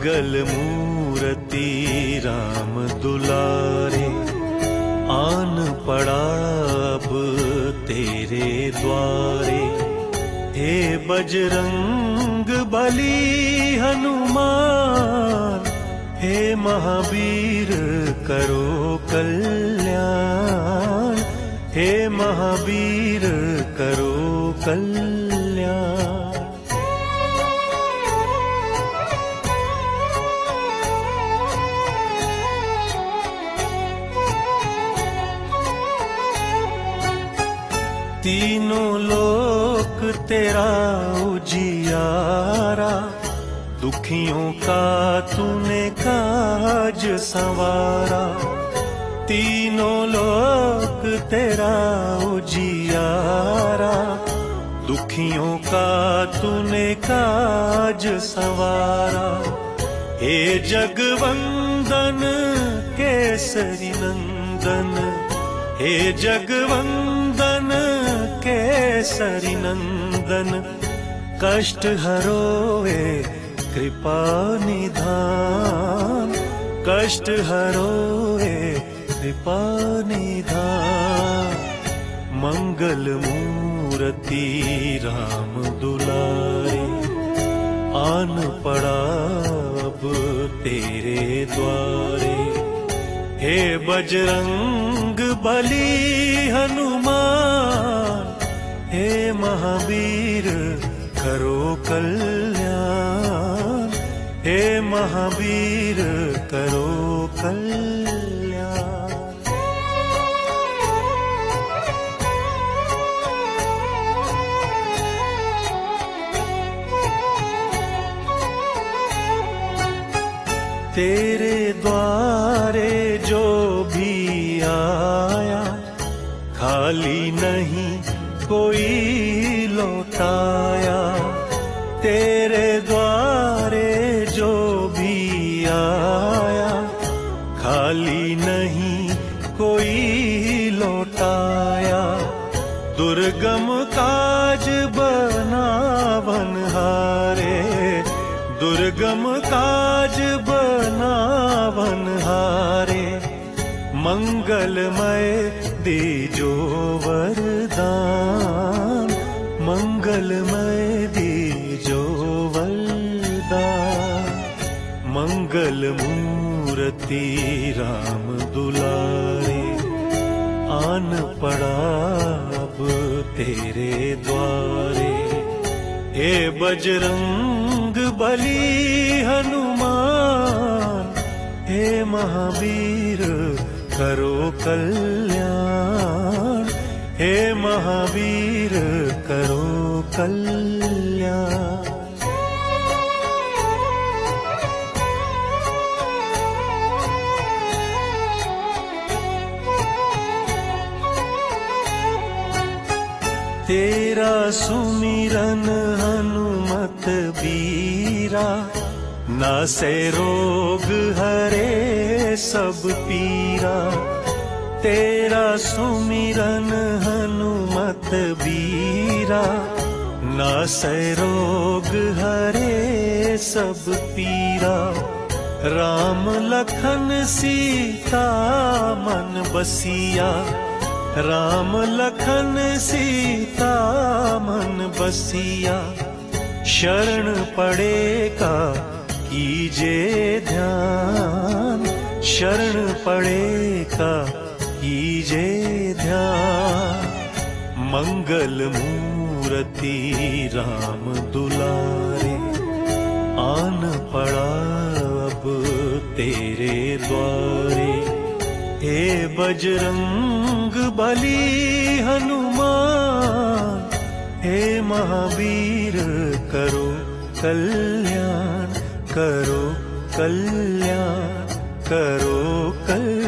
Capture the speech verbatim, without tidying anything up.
मंगल मूर्ति राम दुलारे, आन पड़ा अब तेरे द्वारे। हे बजरंग बली हनुमान, हे महावीर करो कल्याण, हे महावीर करो कल्याण। तीनों लोक तेरा उजियारा, दुखियों का तूने काज संवारा। तीनों लोक तेरा उजियारा, दुखियों का तूने काज संवारा। हे जगवंदन केसरी नंदन, हे जगवंदन केसरी नंदन, कष्ट हरोए कृपा निधान, कष्ट हरोए कृपा निधान। मंगल मूर्ति राम दुलारे, आन पड़ा अब तेरे द्वारे। हे बजरंग बली हनुमान, हे महावीर करो कल्याण, हे महावीर करो कल्याण। तेरे द्वारे जो भी आया, खाली नहीं कोई लौटाया। तेरे द्वारे जो भी आया, खाली नहीं कोई लौटाया। दुर्गम काज बनावन हारे, दुर्गम काज बनावन हारे। मंगलमय दीजो वरदान, मंगलमय दीजो वरदान। मंगल मूर्ति राम दुलारे, आन पड़ा अब तेरे द्वारे। हे बजरंग बली हनुमान, हे महावीर करो कल्याण, हे महावीर करो कल्याण। तेरा सुमिरन हनुमत बीरा, नासे रोग हरे सब पीरा। तेरा सुमिरन हनुमत बीरा, नासे रोग हरे सब पीरा। राम लखन सीता मन बसिया, राम लखन सीता मन बसिया। शरण पड़ेगा कीजे ध्यान, शरण पड़ेगा कीजे ध्यान। मंगल मूर्ति राम दुलारे, आन पड़ा अब तेरे द्वारे। हे बजरंग बली हनुमान, हे महावीर करो कल्याण, करो कल्याण, करो कल्याण।